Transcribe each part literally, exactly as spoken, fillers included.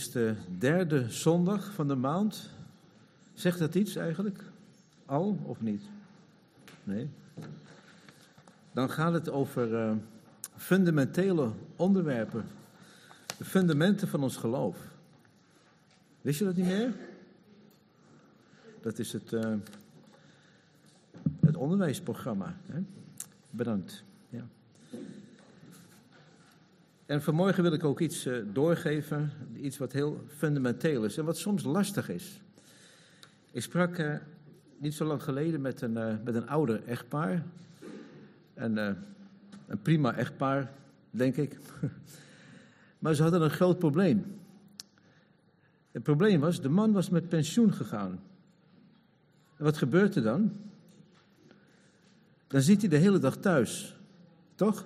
is de derde zondag van de maand. Zegt dat iets eigenlijk? Al of niet? Nee. Dan gaat het over uh, fundamentele onderwerpen. De fundamenten van ons geloof. Wist je dat niet meer? Dat is het, uh, het onderwijsprogramma. Hè? Bedankt. Ja. En vanmorgen wil ik ook iets uh, doorgeven. Iets wat heel fundamenteel is en wat soms lastig is. Ik sprak uh, niet zo lang geleden met een, uh, met een ouder echtpaar. En, uh, een prima echtpaar, denk ik. Maar ze hadden een groot probleem. Het probleem was, de man was met pensioen gegaan. En wat gebeurt er dan? Dan zit hij de hele dag thuis. Toch?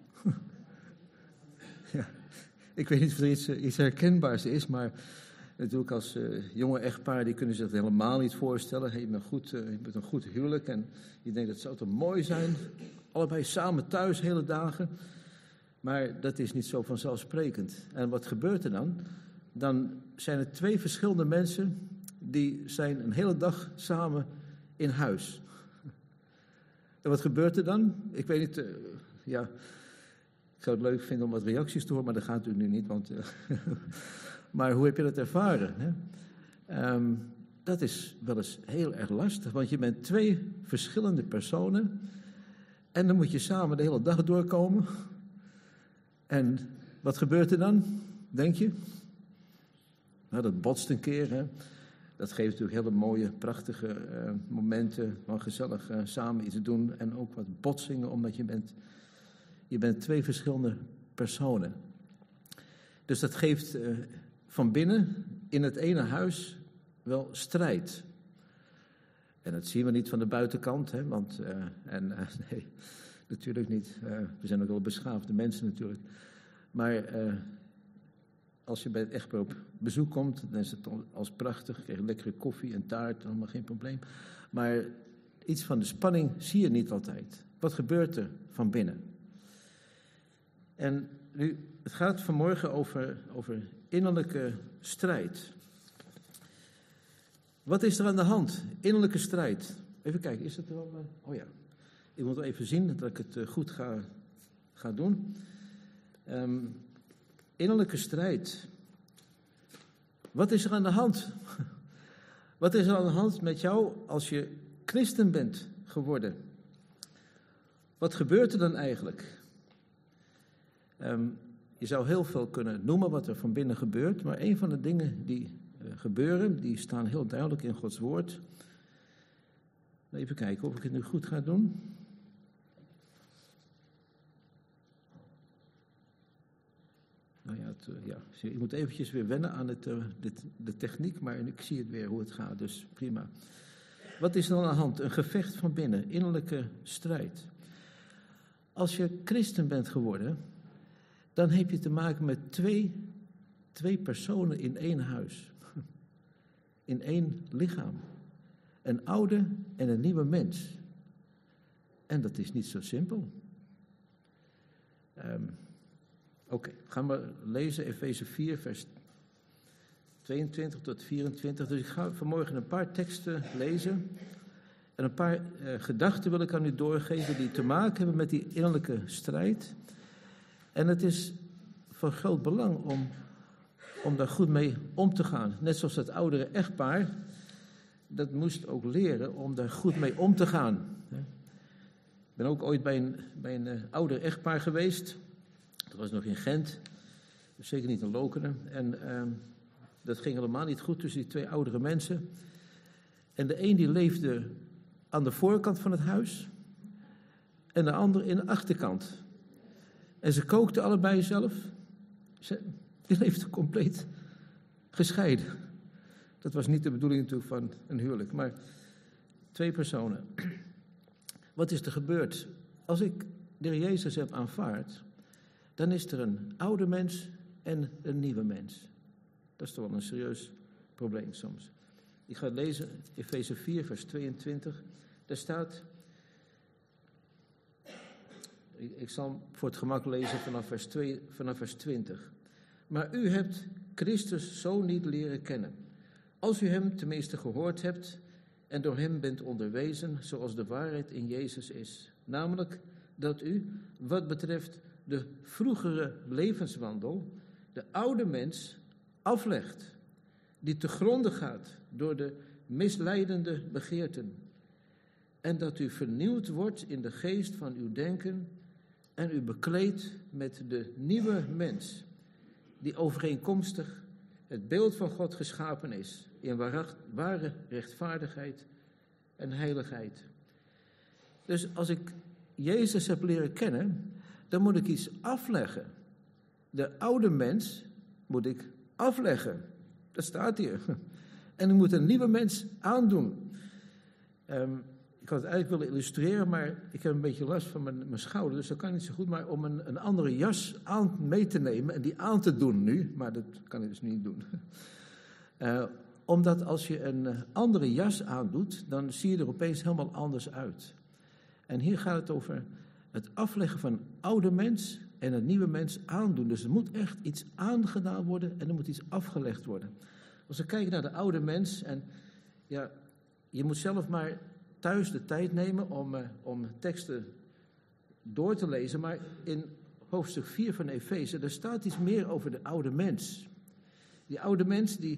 Ja. Ik weet niet of er iets, iets herkenbaars is, maar natuurlijk als uh, jonge echtpaar, die kunnen zich dat helemaal niet voorstellen. Je bent, goed, uh, je bent een goed huwelijk en je denkt dat zou toch mooi zijn. Allebei samen thuis, hele dagen. Maar dat is niet zo vanzelfsprekend. En wat gebeurt er dan? Dan zijn er twee verschillende mensen die zijn een hele dag samen in huis. En wat gebeurt er dan? Ik weet niet, uh, ja, ik zou het leuk vinden om wat reacties te horen, maar dat gaat natuurlijk nu niet. Want, uh, maar hoe heb je dat ervaren? Hè? Um, dat is wel eens heel erg lastig, want je bent twee verschillende personen en dan moet je samen de hele dag doorkomen. En wat gebeurt er dan, denk je? Nou, dat botst een keer, hè. Dat geeft natuurlijk hele mooie, prachtige uh, momenten van gezellig uh, samen iets doen. En ook wat botsingen, omdat je bent, je bent twee verschillende personen. Dus dat geeft uh, van binnen in het ene huis wel strijd. En dat zien we niet van de buitenkant, hè, want, uh, en, uh, nee, natuurlijk niet. Uh, we zijn ook wel beschaafde mensen natuurlijk. Maar uh, als je bij het echtpaar op bezoek komt, dan is het als prachtig. Je krijgt lekkere koffie en taart, allemaal geen probleem. Maar iets van de spanning zie je niet altijd. Wat gebeurt er van binnen? En nu, het gaat vanmorgen over, over innerlijke strijd. Wat is er aan de hand? Innerlijke strijd. Even kijken, is het er wel? Oh ja. Ik moet even zien dat ik het goed ga, ga doen. Um, innerlijke strijd. Wat is er aan de hand? Wat is er aan de hand met jou als je christen bent geworden? Wat gebeurt er dan eigenlijk? Um, je zou heel veel kunnen noemen wat er van binnen gebeurt, maar een van de dingen die uh, gebeuren, die staan heel duidelijk in Gods woord. Even kijken of ik het nu goed ga doen. Nou ja, het, ja, ik moet eventjes weer wennen aan het, uh, de, de techniek, maar ik zie het weer hoe het gaat, dus prima. Wat is er aan de hand? Een gevecht van binnen, innerlijke strijd. Als je christen bent geworden, dan heb je te maken met twee, twee personen in één huis. In één lichaam. Een oude en een nieuwe mens. En dat is niet zo simpel. Um, Oké, okay, gaan we lezen Efeze vier, vers tweeëntwintig tot vierentwintig. Dus ik ga vanmorgen een paar teksten lezen. En een paar uh, gedachten wil ik aan u doorgeven die te maken hebben met die innerlijke strijd. En het is van groot belang om, om daar goed mee om te gaan. Net zoals dat oudere echtpaar, dat moest ook leren om daar goed mee om te gaan. Ik ben ook ooit bij een, bij een uh, ouder echtpaar geweest. Dat was nog in Gent, dus zeker niet in Lokeren. En uh, dat ging helemaal niet goed tussen die twee oudere mensen. En de een die leefde aan de voorkant van het huis en de ander in de achterkant. En ze kookten allebei zelf. Ze, die leefden compleet gescheiden. Dat was niet de bedoeling natuurlijk van een huwelijk, maar twee personen. Wat is er gebeurd? Als ik de Heer Jezus heb aanvaard, dan is er een oude mens en een nieuwe mens. Dat is toch wel een serieus probleem soms. Ik ga lezen, Efeze vier, vers tweeëntwintig. Daar staat, ik zal voor het gemak lezen vanaf vers, twee, vanaf vers twintig. Maar u hebt Christus zo niet leren kennen. Als u hem tenminste gehoord hebt en door hem bent onderwezen zoals de waarheid in Jezus is. Namelijk dat u, wat betreft de vroegere levenswandel, de oude mens aflegt, die te gronde gaat door de misleidende begeerten. En dat u vernieuwd wordt in de geest van uw denken en u bekleedt met de nieuwe mens, die overeenkomstig het beeld van God geschapen is, in ware rechtvaardigheid en heiligheid. Dus als ik Jezus heb leren kennen, dan moet ik iets afleggen. De oude mens moet ik afleggen. Dat staat hier. En ik moet een nieuwe mens aandoen. Um, ik had het eigenlijk willen illustreren, maar ik heb een beetje last van mijn, mijn schouder, dus dat kan niet zo goed. Maar om een, een andere jas aan mee te nemen en die aan te doen nu, maar dat kan ik dus niet doen. Uh, omdat als je een andere jas aandoet, dan zie je er opeens helemaal anders uit. En hier gaat het over het afleggen van een oude mens en een nieuwe mens aandoen. Dus er moet echt iets aangedaan worden en er moet iets afgelegd worden. Als we kijken naar de oude mens, en ja, je moet zelf maar thuis de tijd nemen om, uh, om teksten door te lezen, maar in hoofdstuk vier van Efeze, daar staat iets meer over de oude mens. Die oude mens, die,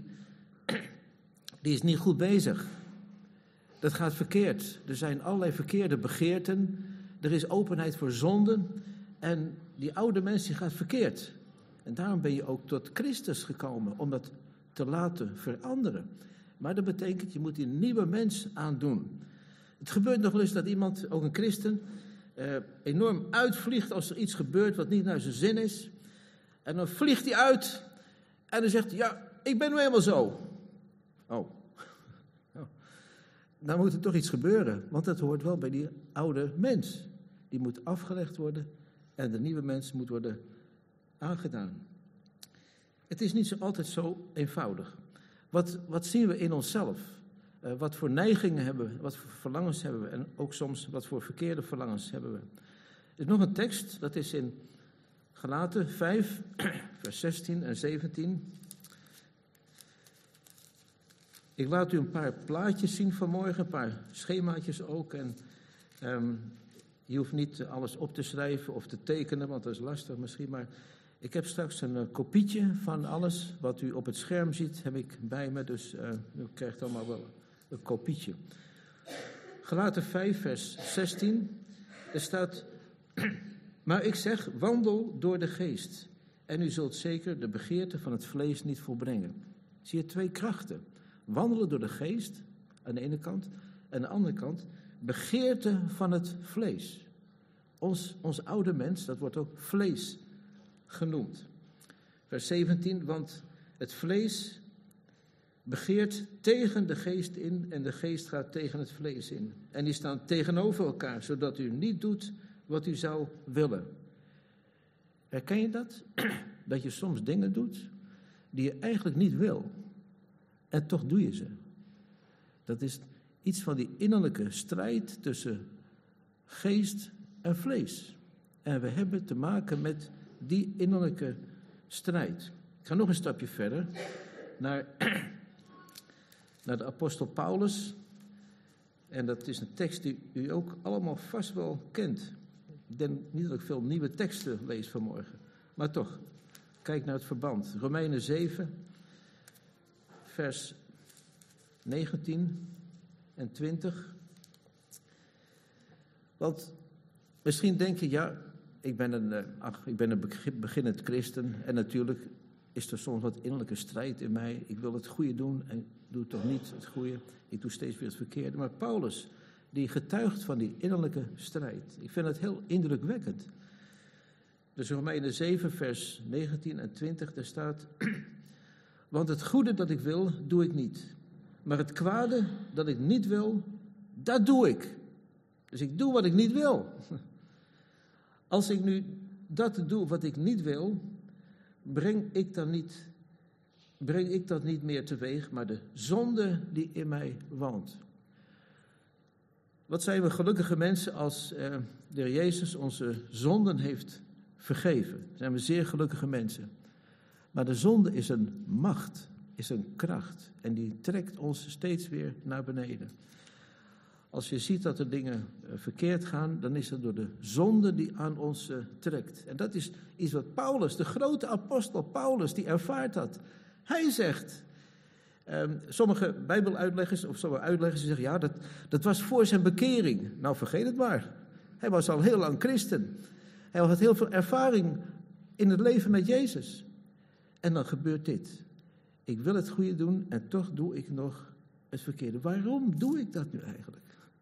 die is niet goed bezig. Dat gaat verkeerd. Er zijn allerlei verkeerde begeerten. Er is openheid voor zonden. En die oude mens die gaat verkeerd. En daarom ben je ook tot Christus gekomen. Om dat te laten veranderen. Maar dat betekent, je moet die nieuwe mens aandoen. Het gebeurt nog eens dat iemand, ook een christen, eh, enorm uitvliegt als er iets gebeurt wat niet naar zijn zin is. En dan vliegt hij uit. En dan zegt hij, ja, ik ben nu helemaal zo. Oh. Dan moet er toch iets gebeuren, want dat hoort wel bij die oude mens. Die moet afgelegd worden en de nieuwe mens moet worden aangedaan. Het is niet zo altijd zo eenvoudig. Wat, wat zien we in onszelf? Uh, wat voor neigingen hebben we, wat voor verlangens hebben we en ook soms wat voor verkeerde verlangens hebben we. Er is nog een tekst, dat is in Galaten vijf, vers zestien en zeventien. Ik laat u een paar plaatjes zien vanmorgen, een paar schemaatjes ook. En um, je hoeft niet alles op te schrijven of te tekenen, want dat is lastig misschien. Maar ik heb straks een uh, kopietje van alles wat u op het scherm ziet, heb ik bij me. Dus uh, u krijgt allemaal wel een kopietje. Galaten vijf, vers zestien. Er staat, maar ik zeg, wandel door de geest. En u zult zeker de begeerte van het vlees niet volbrengen. Zie je twee krachten. Wandelen door de geest, aan de ene kant. En aan de andere kant, begeerte van het vlees. Ons, ons oude mens, dat wordt ook vlees genoemd. Vers zeventien, want het vlees begeert tegen de geest in en de geest gaat tegen het vlees in. En die staan tegenover elkaar, zodat u niet doet wat u zou willen. Herken je dat? Dat je soms dingen doet die je eigenlijk niet wil. En toch doe je ze. Dat is iets van die innerlijke strijd tussen geest en vlees. En we hebben te maken met die innerlijke strijd. Ik ga nog een stapje verder naar, naar de apostel Paulus. En dat is een tekst die u ook allemaal vast wel kent. Ik denk niet dat ik veel nieuwe teksten lees vanmorgen. Maar toch, kijk naar het verband. Romeinen zeven, vers negentien en twintig. Want misschien denk je, ja, ik ben een, ach, ik ben een beginnend christen. En natuurlijk is er soms wat innerlijke strijd in mij. Ik wil het goede doen en doe toch niet het goede. Ik doe steeds weer het verkeerde. Maar Paulus, die getuigt van die innerlijke strijd. Ik vind het heel indrukwekkend. Dus Romeinen zeven, vers negentien en twintig, daar staat, want het goede dat ik wil, doe ik niet. Maar het kwade dat ik niet wil, dat doe ik. Dus ik doe wat ik niet wil. Als ik nu dat doe wat ik niet wil, breng ik dan niet, breng ik dat niet meer teweeg, maar de zonde die in mij woont. Wat zijn we gelukkige mensen als uh, de Heer Jezus onze zonden heeft vergeven. Zijn we zeer gelukkige mensen. Maar de zonde is een macht, is een kracht. En die trekt ons steeds weer naar beneden. Als je ziet dat er dingen verkeerd gaan, dan is het door de zonde die aan ons uh, trekt. En dat is iets wat Paulus, de grote apostel Paulus, die ervaart dat. Hij zegt, um, sommige bijbeluitleggers of sommige uitleggers zeggen, ja, dat, dat was voor zijn bekering. Nou, vergeet het maar. Hij was al heel lang christen. Hij had heel veel ervaring in het leven met Jezus. En dan gebeurt dit. Ik wil het goede doen en toch doe ik nog het verkeerde. Waarom doe ik dat nu eigenlijk?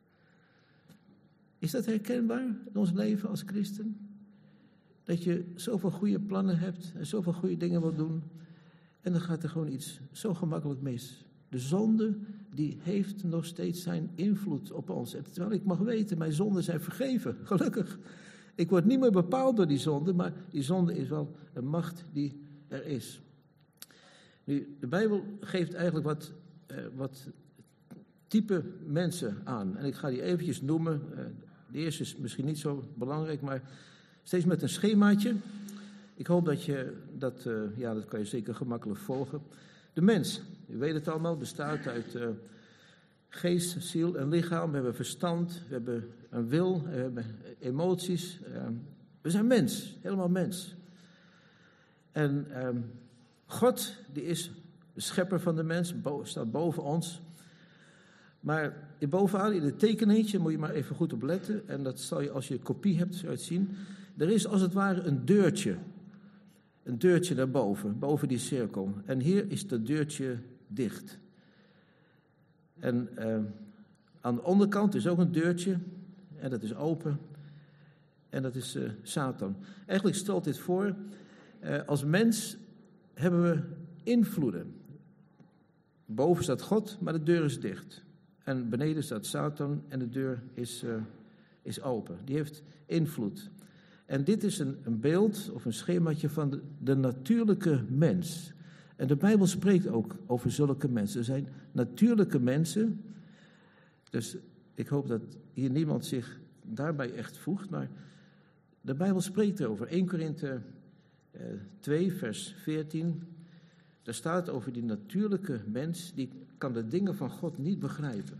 Is dat herkenbaar in ons leven als christen? Dat je zoveel goede plannen hebt en zoveel goede dingen wilt doen. En dan gaat er gewoon iets zo gemakkelijk mis. De zonde, die heeft nog steeds zijn invloed op ons. En terwijl ik mag weten, mijn zonden zijn vergeven, gelukkig. Ik word niet meer bepaald door die zonde, maar die zonde is wel een macht die er is. Nu, de Bijbel geeft eigenlijk wat, uh, wat type mensen aan. En ik ga die eventjes noemen. Uh, de eerste is misschien niet zo belangrijk, maar steeds met een schemaatje. Ik hoop dat je dat, uh, ja, dat kan je zeker gemakkelijk volgen. De mens, u weet het allemaal, bestaat uit uh, geest, ziel en lichaam. We hebben verstand, we hebben een wil, we hebben emoties. Uh, we zijn mens, helemaal mens. En uh, God, die is de schepper van de mens, bo- staat boven ons. Maar bovenaan in het tekeningetje moet je maar even goed op letten. En dat zal je, als je een kopie hebt, zou je het zien. Er is als het ware een deurtje. Een deurtje daarboven, boven die cirkel. En hier is dat deurtje dicht. En uh, aan de onderkant is ook een deurtje. En dat is open. En dat is uh, Satan. Eigenlijk stelt dit voor, uh, als mens hebben we invloeden. Boven staat God, maar de deur is dicht. En beneden staat Satan en de deur is, uh, is open. Die heeft invloed. En dit is een, een beeld of een schemaatje van de, de natuurlijke mens. En de Bijbel spreekt ook over zulke mensen. Er zijn natuurlijke mensen. Dus ik hoop dat hier niemand zich daarbij echt voegt. Maar de Bijbel spreekt erover. Eerste Korinthe uh, twee, vers veertien. Daar staat over die natuurlijke mens, die kan de dingen van God niet begrijpen.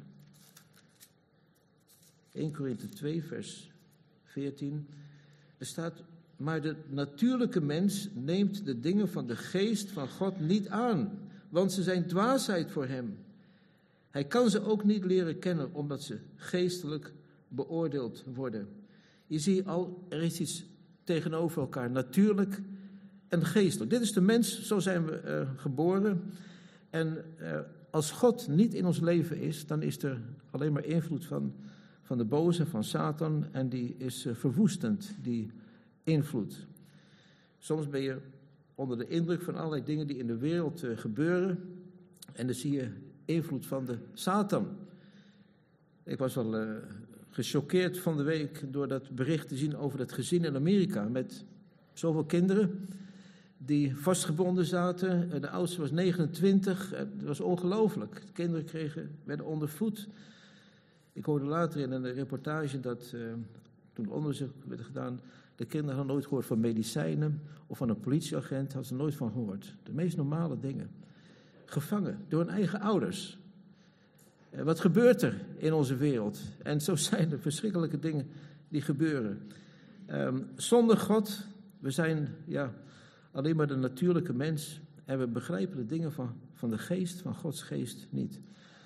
Eerste Korinthe twee, vers veertien. Er staat, maar de natuurlijke mens neemt de dingen van de geest van God niet aan, want ze zijn dwaasheid voor hem. Hij kan ze ook niet leren kennen, omdat ze geestelijk beoordeeld worden. Je ziet al, er is iets tegenover elkaar, natuurlijk en geestelijk. Dit is de mens, zo zijn we uh, geboren. En uh, als God niet in ons leven is, dan is er alleen maar invloed van, van de boze, van Satan. En die is uh, verwoestend, die invloed. Soms ben je onder de indruk van allerlei dingen die in de wereld uh, gebeuren. En dan zie je invloed van de Satan. Ik was al uh, gechoqueerd van de week door dat bericht te zien over dat gezin in Amerika. Met zoveel kinderen die vastgebonden zaten. De oudste was negenentwintig. Het was ongelooflijk. De kinderen kregen, werden ondervoed. Ik hoorde later in een reportage dat uh, toen onderzoek werd gedaan, de kinderen hadden nooit gehoord van medicijnen of van een politieagent, hadden ze nooit van gehoord. De meest normale dingen. Gevangen door hun eigen ouders. Uh, wat gebeurt er in onze wereld? En zo zijn er verschrikkelijke dingen die gebeuren. Um, zonder God, we zijn ja, alleen maar de natuurlijke mens en we begrijpen de dingen van, van de geest, van Gods geest niet.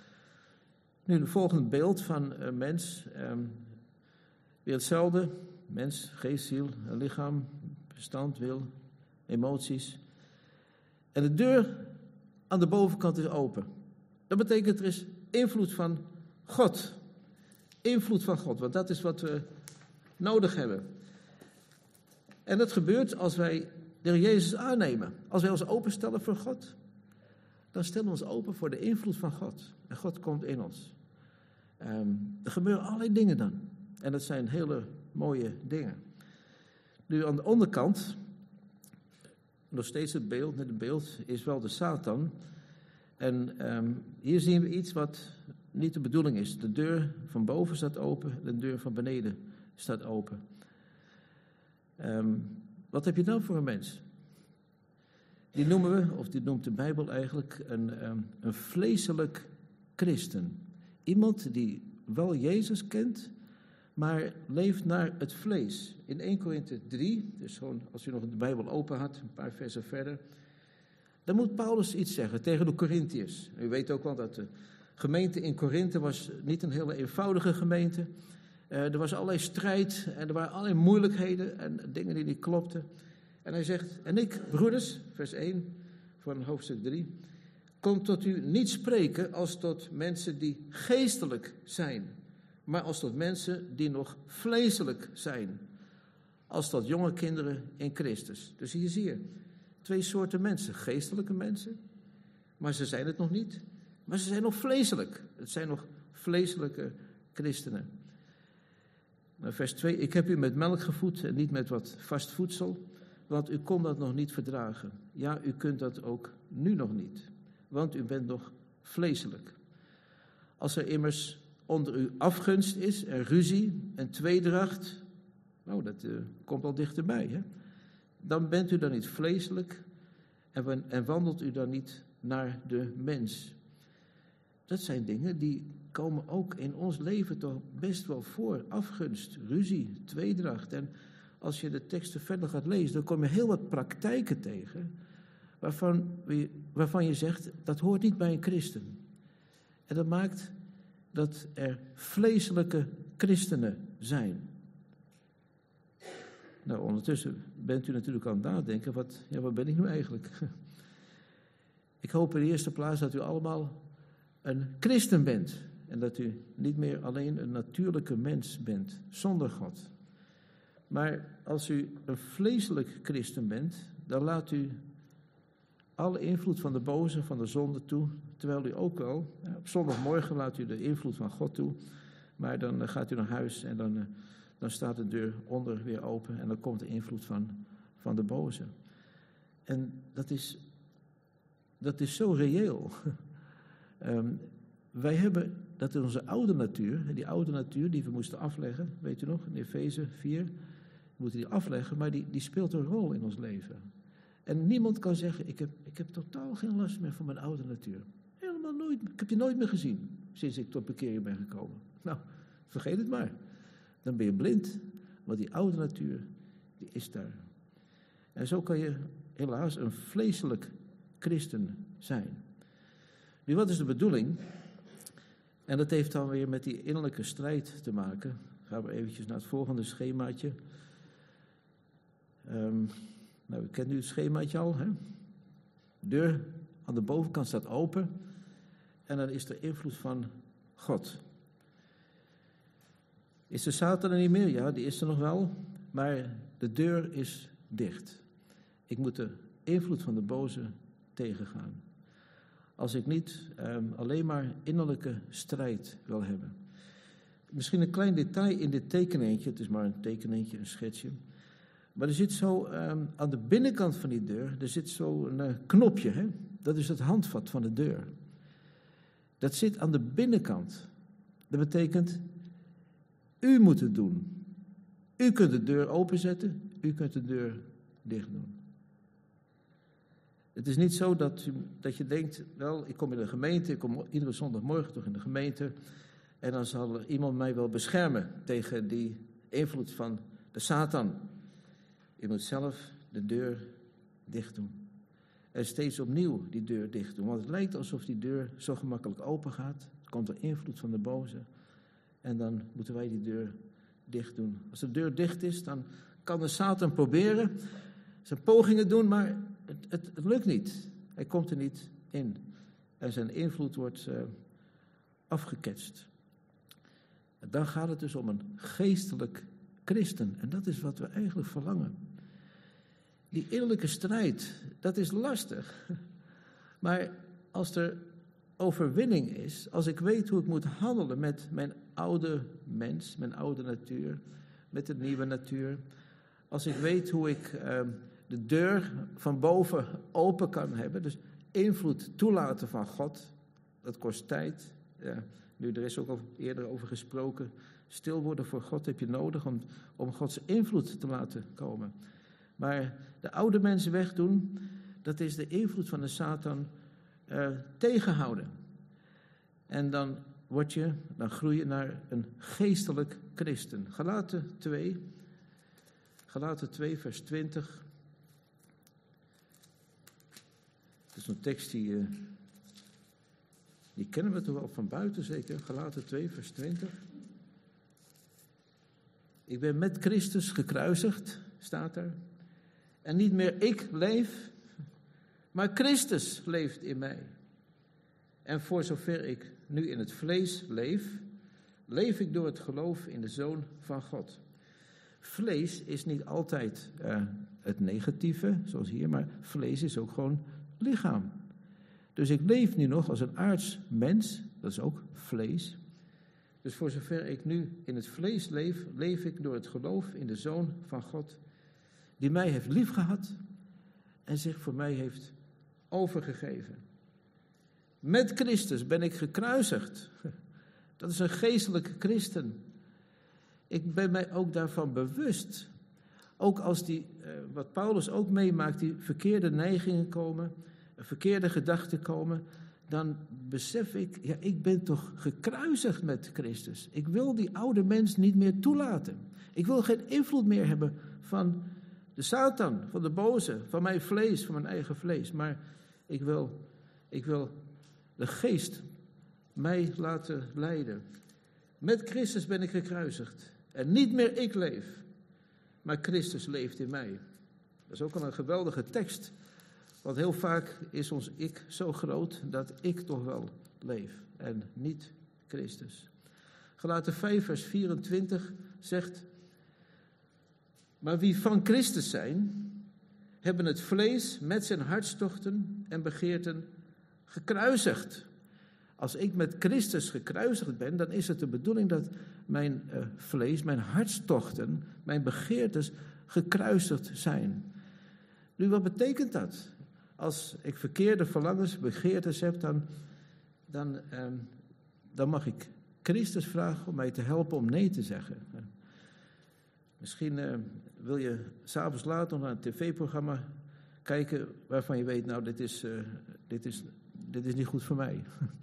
Nu, het volgende beeld van een mens. Um, weer hetzelfde. Mens, geest, ziel, lichaam, verstand, wil, emoties. En de deur aan de bovenkant is open. Dat betekent er is invloed van God. Invloed van God, want dat is wat we nodig hebben. En dat gebeurt als wij de Heer Jezus aannemen. Als wij ons openstellen voor God, dan stellen we ons open voor de invloed van God. En God komt in ons. Um, er gebeuren allerlei dingen dan. En dat zijn hele mooie dingen. Nu aan de onderkant, nog steeds het beeld, net het beeld, is wel de Satan. En um, hier zien we iets wat niet de bedoeling is. De deur van boven staat open, de deur van beneden staat open. Um, wat heb je dan voor een mens? die noemen we, of die noemt de Bijbel eigenlijk, een, um, een vleeselijk christen. Iemand die wel Jezus kent, maar leeft naar het vlees. In eerste Korinthe drie, dus gewoon als u nog de Bijbel open had, een paar versen verder, dan moet Paulus iets zeggen tegen de Korinthiërs. U weet ook wel dat de gemeente in Korinthe was niet een hele eenvoudige gemeente. Uh, er was allerlei strijd en er waren allerlei moeilijkheden en dingen die niet klopten. En hij zegt, en ik, broeders, vers één van hoofdstuk drie, kom tot u niet spreken als tot mensen die geestelijk zijn, maar als tot mensen die nog vleeselijk zijn. Als tot jonge kinderen in Christus. Dus hier zie je twee soorten mensen. Geestelijke mensen, maar ze zijn het nog niet. Maar ze zijn nog vleeselijk. Het zijn nog vleeselijke christenen. Vers twee, ik heb u met melk gevoed en niet met wat vast voedsel, want u kon dat nog niet verdragen. Ja, u kunt dat ook nu nog niet, want u bent nog vleeselijk. Als er immers onder u afgunst is en ruzie en tweedracht, nou, dat uh, komt al dichterbij, hè? Dan bent u dan niet vleeselijk en, en wandelt u dan niet naar de mens. Dat zijn dingen die komen ook in ons leven toch best wel voor. Afgunst, ruzie, tweedracht. En als je de teksten verder gaat lezen, dan kom je heel wat praktijken tegen waarvan, waarvan je zegt, dat hoort niet bij een christen. En dat maakt dat er vleeselijke christenen zijn. Nou, ondertussen bent u natuurlijk aan het nadenken, wat, ja, wat ben ik nu eigenlijk? Ik hoop in de eerste plaats dat u allemaal een christen bent. En dat u niet meer alleen een natuurlijke mens bent, zonder God. Maar als u een vleeselijk christen bent, dan laat u alle invloed van de boze, van de zonde toe. Terwijl u ook wel, ja, op zondagmorgen laat u de invloed van God toe. Maar dan uh, gaat u naar huis en dan, uh, dan staat de deur onder weer open. En dan komt de invloed van, van de boze. En dat is, dat is zo reëel. um, wij hebben, dat is onze oude natuur. Die oude natuur die we moesten afleggen, weet u nog, in Efeze vier. We moeten die afleggen, maar die, die speelt een rol in ons leven. En niemand kan zeggen, ik heb, ik heb totaal geen last meer van mijn oude natuur. Helemaal nooit, ik heb die nooit meer gezien, sinds ik tot bekering ben gekomen. Nou, vergeet het maar. Dan ben je blind, want die oude natuur, die is daar. En zo kan je helaas een vleeselijk christen zijn. Nu, wat is de bedoeling? En dat heeft dan weer met die innerlijke strijd te maken. Gaan we eventjes naar het volgende schemaatje. Um, nou, u kent nu het schemaatje al, hè? De deur aan de bovenkant staat open. En dan is er invloed van God. Is de Satan er niet meer? Ja, die is er nog wel. Maar de deur is dicht. Ik moet de invloed van de boze tegengaan. Als ik niet um, alleen maar innerlijke strijd wil hebben. Misschien een klein detail in dit tekeningetje. Het is maar een tekeningetje, een schetsje. Maar er zit zo um, aan de binnenkant van die deur, er zit zo een uh, knopje. Hè? Dat is het handvat van de deur. Dat zit aan de binnenkant. Dat betekent, u moet het doen. U kunt de deur openzetten, u kunt de deur dicht doen. Het is niet zo dat, u, dat je denkt, wel, ik kom in de gemeente, ik kom iedere zondagmorgen toch in de gemeente, en dan zal iemand mij wel beschermen tegen die invloed van de Satan. Je moet zelf de deur dicht doen. En steeds opnieuw die deur dicht doen. Want het lijkt alsof die deur zo gemakkelijk open gaat. Er komt er invloed van de boze. En dan moeten wij die deur dicht doen. Als de deur dicht is, dan kan de Satan proberen zijn pogingen doen, maar het, het, het lukt niet. Hij komt er niet in. En zijn invloed wordt uh, afgeketst. En dan gaat het dus om een geestelijk christen. En dat is wat we eigenlijk verlangen. Die innerlijke strijd, dat is lastig. Maar als er overwinning is, als ik weet hoe ik moet handelen met mijn oude mens, mijn oude natuur, met de nieuwe natuur. Als ik weet hoe ik uh, de deur van boven open kan hebben, dus invloed toelaten van God, dat kost tijd. Ja, nu, er is ook al eerder over gesproken, stil worden voor God heb je nodig om, om Gods invloed te laten komen. Maar de oude mensen wegdoen, dat is de invloed van de Satan uh, tegenhouden. En dan word je, dan groei je naar een geestelijk christen. Galaten twee, Galaten twee vers twintig. Dat is een tekst die, uh, die kennen we toch wel van buiten zeker. Galaten twee vers twintig. Ik ben met Christus gekruisigd, staat er. En niet meer ik leef, maar Christus leeft in mij. En voor zover ik nu in het vlees leef, leef ik door het geloof in de Zoon van God. Vlees is niet altijd uh, het negatieve, zoals hier, maar vlees is ook gewoon lichaam. Dus ik leef nu nog als een aards mens, dat is ook vlees. Dus voor zover ik nu in het vlees leef, leef ik door het geloof in de Zoon van God, die mij heeft liefgehad en zich voor mij heeft overgegeven. Met Christus ben ik gekruisigd. Dat is een geestelijke christen. Ik ben mij ook daarvan bewust. Ook als die, wat Paulus ook meemaakt, die verkeerde neigingen komen, verkeerde gedachten komen, dan besef ik, ja, ik ben toch gekruisigd met Christus. Ik wil die oude mens niet meer toelaten. Ik wil geen invloed meer hebben van de Satan, van de boze, van mijn vlees, van mijn eigen vlees. Maar ik wil, ik wil de geest mij laten leiden. Met Christus ben ik gekruisigd. En niet meer ik leef, maar Christus leeft in mij. Dat is ook al een geweldige tekst. Want heel vaak is ons ik zo groot dat ik toch wel leef en niet Christus. Galaten vijf vers vierentwintig zegt: maar wie van Christus zijn, hebben het vlees met zijn hartstochten en begeerten gekruisigd. Als ik met Christus gekruisigd ben, dan is het de bedoeling dat mijn uh, vlees, mijn hartstochten, mijn begeertes gekruisigd zijn. Nu, wat betekent dat? Als ik verkeerde verlangens, begeertes heb, dan, dan, uh, dan mag ik Christus vragen om mij te helpen om nee te zeggen. Uh, misschien uh, wil je 's avonds laat nog naar een tv-programma kijken waarvan je weet, nou, dit is, uh, dit is, dit is niet goed voor mij.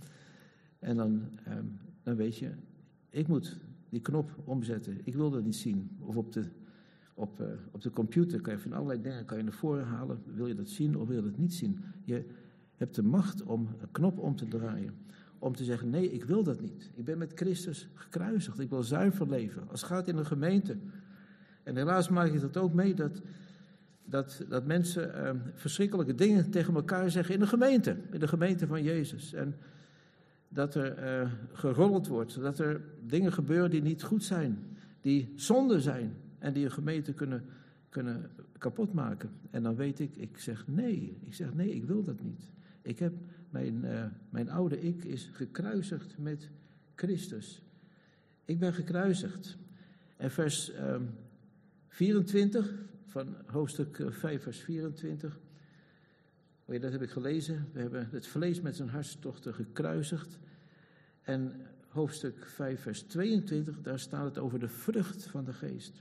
En dan, um, dan weet je, ik moet die knop omzetten. Ik wil dat niet zien. Of op de, op, uh, op de computer kan je van allerlei dingen kan je naar voren halen. Wil je dat zien of wil je dat niet zien? Je hebt de macht om een knop om te draaien. Om te zeggen, nee, ik wil dat niet. Ik ben met Christus gekruisigd. Ik wil zuiver leven. Als het gaat in een gemeente. En helaas maak ik dat ook mee, dat, dat, dat mensen uh, verschrikkelijke dingen tegen elkaar zeggen in de gemeente. In de gemeente van Jezus. En dat er uh, geroddeld wordt, dat er dingen gebeuren die niet goed zijn, die zonde zijn en die een gemeente kunnen, kunnen kapot maken. En dan weet ik, ik zeg nee, ik zeg nee, ik wil dat niet. Ik heb, mijn, uh, mijn oude ik is gekruisigd met Christus. Ik ben gekruisigd. En vers uh, vierentwintig van hoofdstuk vijf vers vierentwintig... Oh ja, dat heb ik gelezen. We hebben het vlees met zijn hartstochten gekruisigd. En hoofdstuk vijf, vers tweeëntwintig, daar staat het over de vrucht van de geest.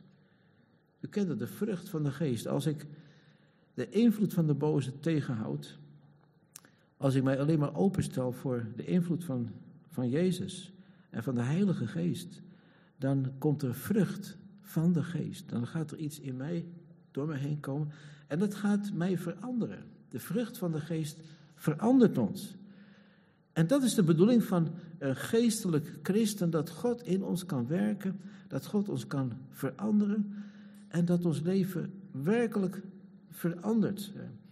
U kent het, de vrucht van de geest. Als ik de invloed van de boze tegenhoud, als ik mij alleen maar openstel voor de invloed van, van Jezus en van de Heilige Geest, dan komt er vrucht van de geest. Dan gaat er iets in mij, door mij heen komen en dat gaat mij veranderen. De vrucht van de geest verandert ons. En dat is de bedoeling van een geestelijk christen, dat God in ons kan werken, dat God ons kan veranderen en dat ons leven werkelijk verandert.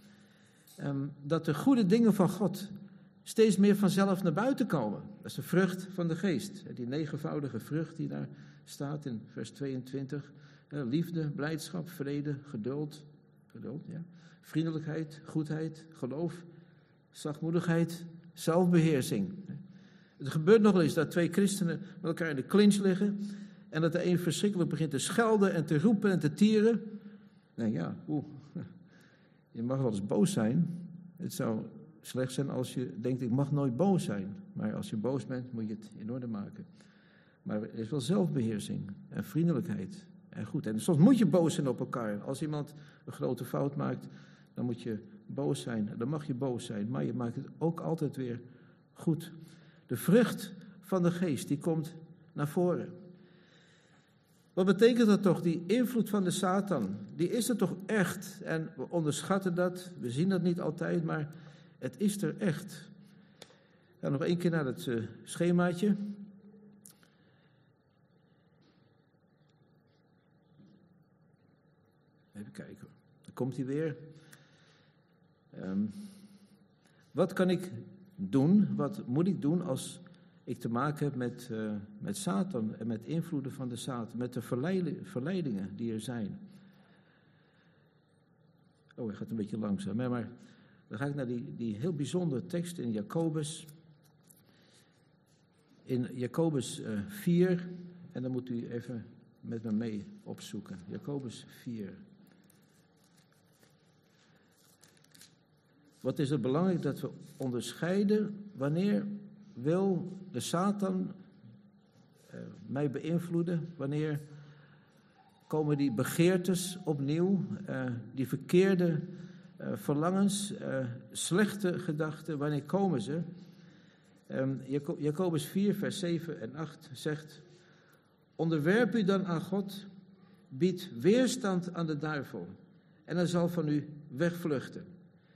Um, dat de goede dingen van God steeds meer vanzelf naar buiten komen. Dat is de vrucht van de geest. Die negenvoudige vrucht die daar staat in vers tweeëntwintig. Liefde, blijdschap, vrede, geduld, geduld ja. Vriendelijkheid, goedheid, geloof, zachtmoedigheid, zelfbeheersing. Het gebeurt nog wel eens dat twee christenen met elkaar in de clinch liggen en dat de een verschrikkelijk begint te schelden en te roepen en te tieren. Nou ja, oeh, je mag wel eens boos zijn. Het zou slecht zijn als je denkt, ik mag nooit boos zijn. Maar als je boos bent, moet je het in orde maken. Maar er is wel zelfbeheersing en vriendelijkheid en goed. En soms moet je boos zijn op elkaar. Als iemand een grote fout maakt, dan moet je boos zijn. Dan mag je boos zijn, maar je maakt het ook altijd weer goed. De vrucht van de geest, die komt naar voren. Wat betekent dat toch? Die invloed van de Satan, die is er toch echt? En we onderschatten dat, we zien dat niet altijd, maar het is er echt. Ja, nog één keer naar het uh, schemaatje. Even kijken, dan komt hij weer. Um, wat kan ik doen, wat moet ik doen als ik te maken heb met, uh, met Satan en met invloeden van de Satan, met de verleiding, verleidingen die er zijn. Oh, hij gaat een beetje langzaam, hè? Maar dan ga ik naar die, die heel bijzondere tekst in Jacobus. In Jacobus uh, vier, en dan moet u even met me mee opzoeken. Jacobus vier. Wat is het belangrijk dat we onderscheiden wanneer wil de Satan uh, mij beïnvloeden, wanneer komen die begeertes opnieuw, uh, die verkeerde uh, verlangens, uh, slechte gedachten, wanneer komen ze? Um, Jacobus vier, vers zeven en acht zegt: onderwerp u dan aan God, bied weerstand aan de duivel en hij zal van u wegvluchten.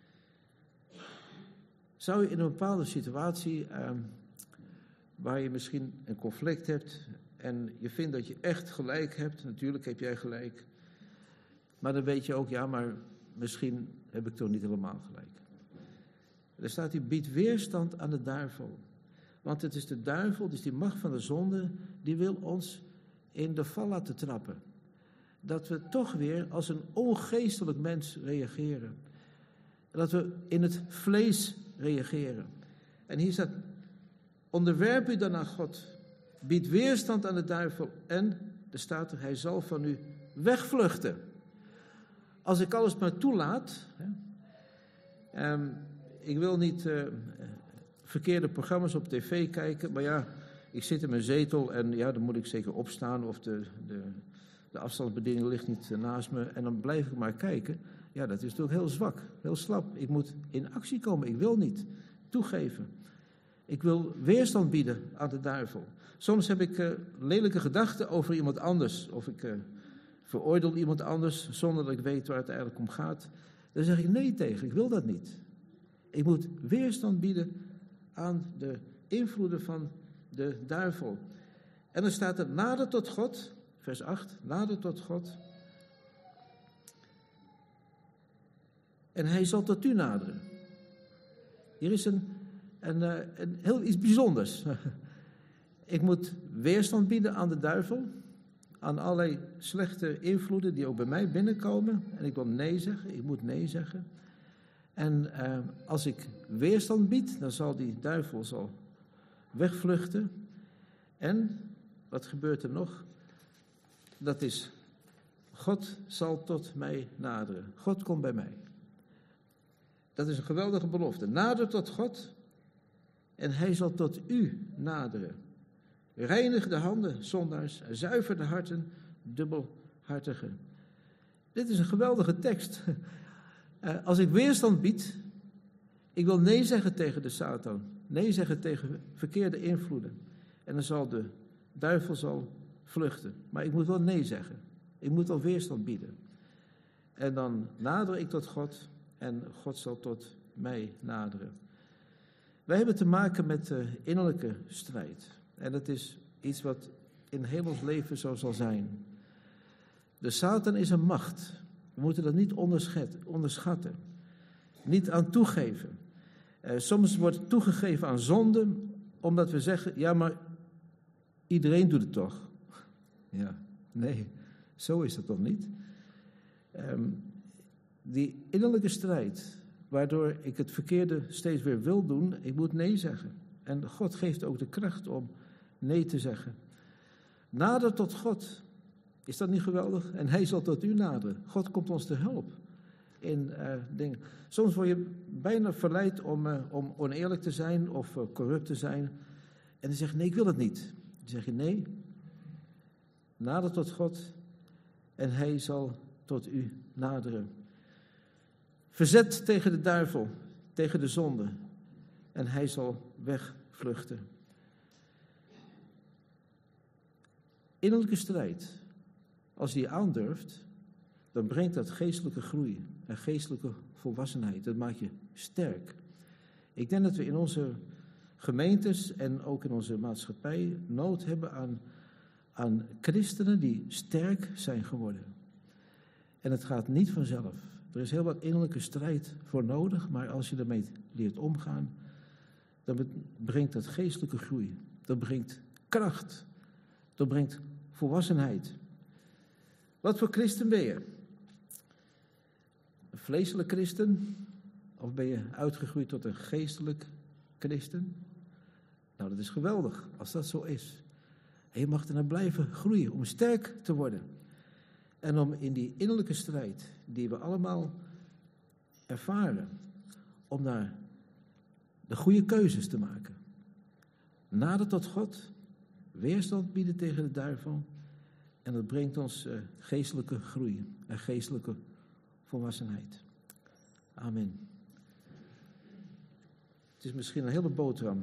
Zou je in een bepaalde situatie, um, waar je misschien een conflict hebt en je vindt dat je echt gelijk hebt, natuurlijk heb jij gelijk, maar dan weet je ook, ja, maar misschien heb ik toch niet helemaal gelijk. Er staat hier, bied weerstand aan de duivel. Want het is de duivel, dus die macht van de zonde, die wil ons in de val laten trappen. Dat we toch weer als een ongeestelijk mens reageren. Dat we in het vlees reageren. En hier staat, onderwerp u dan aan God. Bied weerstand aan de duivel. En, er staat er, hij zal van u wegvluchten. Als ik alles maar toelaat. Hè, um, ik wil niet uh, verkeerde programma's op tv kijken. Maar ja, ik zit in mijn zetel en ja, dan moet ik zeker opstaan. Of de, de, de afstandsbediening ligt niet naast me. En dan blijf ik maar kijken. Ja, dat is natuurlijk heel zwak, heel slap. Ik moet in actie komen. Ik wil niet toegeven. Ik wil weerstand bieden aan de duivel. Soms heb ik uh, lelijke gedachten over iemand anders. Of ik uh, veroordeel iemand anders zonder dat ik weet waar het eigenlijk om gaat. Dan zeg ik nee tegen. Ik wil dat niet. Ik moet weerstand bieden aan de invloeden van de duivel. En dan staat er, nader tot God, vers acht, nader tot God. En hij zal tot u naderen. Hier is een, een, een heel iets bijzonders. Ik moet weerstand bieden aan de duivel. Aan allerlei slechte invloeden die ook bij mij binnenkomen. En ik wil nee zeggen, ik moet nee zeggen. En uh, als ik weerstand bied, dan zal die duivel zal wegvluchten. En, wat gebeurt er nog? Dat is, God zal tot mij naderen. God komt bij mij. Dat is een geweldige belofte. Nader tot God en hij zal tot u naderen. Reinig de handen, zondaars, zuiver de harten, dubbelhartigen. Dit is een geweldige tekst. Uh, als ik weerstand bied, ik wil nee zeggen tegen de Satan. Nee zeggen tegen verkeerde invloeden. En dan zal de duivel zal vluchten. Maar ik moet wel nee zeggen. Ik moet wel weerstand bieden. En dan nader ik tot God en God zal tot mij naderen. Wij hebben te maken met uh, innerlijke strijd. En dat is iets wat in heel ons leven zo zal zijn. De Satan is een macht. We moeten dat niet onderschatten. Niet aan toegeven. Uh, soms wordt toegegeven aan zonde, omdat we zeggen, ja, maar iedereen doet het toch? Ja, nee, zo is dat toch niet? Um, die innerlijke strijd, waardoor ik het verkeerde steeds weer wil doen, ik moet nee zeggen. En God geeft ook de kracht om nee te zeggen. Nader tot God. Is dat niet geweldig? En hij zal tot u naderen. God komt ons te hulp in uh, dingen. Soms word je bijna verleid om, uh, om oneerlijk te zijn of uh, corrupt te zijn. En dan zeg je, nee, ik wil het niet. Dan zeg je, nee, nader tot God en hij zal tot u naderen. Verzet tegen de duivel, tegen de zonde, en hij zal wegvluchten. Innerlijke strijd, als die je aandurft, dan brengt dat geestelijke groei en geestelijke volwassenheid. Dat maakt je sterk. Ik denk dat we in onze gemeentes en ook in onze maatschappij nood hebben aan, aan christenen die sterk zijn geworden. En het gaat niet vanzelf. Er is heel wat innerlijke strijd voor nodig, maar als je ermee leert omgaan, dan brengt dat geestelijke groei. Dat brengt kracht. Dat brengt volwassenheid. Wat voor christen ben je? Een vleeselijk christen? Of ben je uitgegroeid tot een geestelijk christen? Nou, dat is geweldig als dat zo is. En je mag er naar blijven groeien om sterk te worden. En om in die innerlijke strijd die we allemaal ervaren, om daar de goede keuzes te maken. Nader tot God, weerstand bieden tegen de duivel. En dat brengt ons uh, geestelijke groei en geestelijke volwassenheid. Amen. Het is misschien een hele boterham.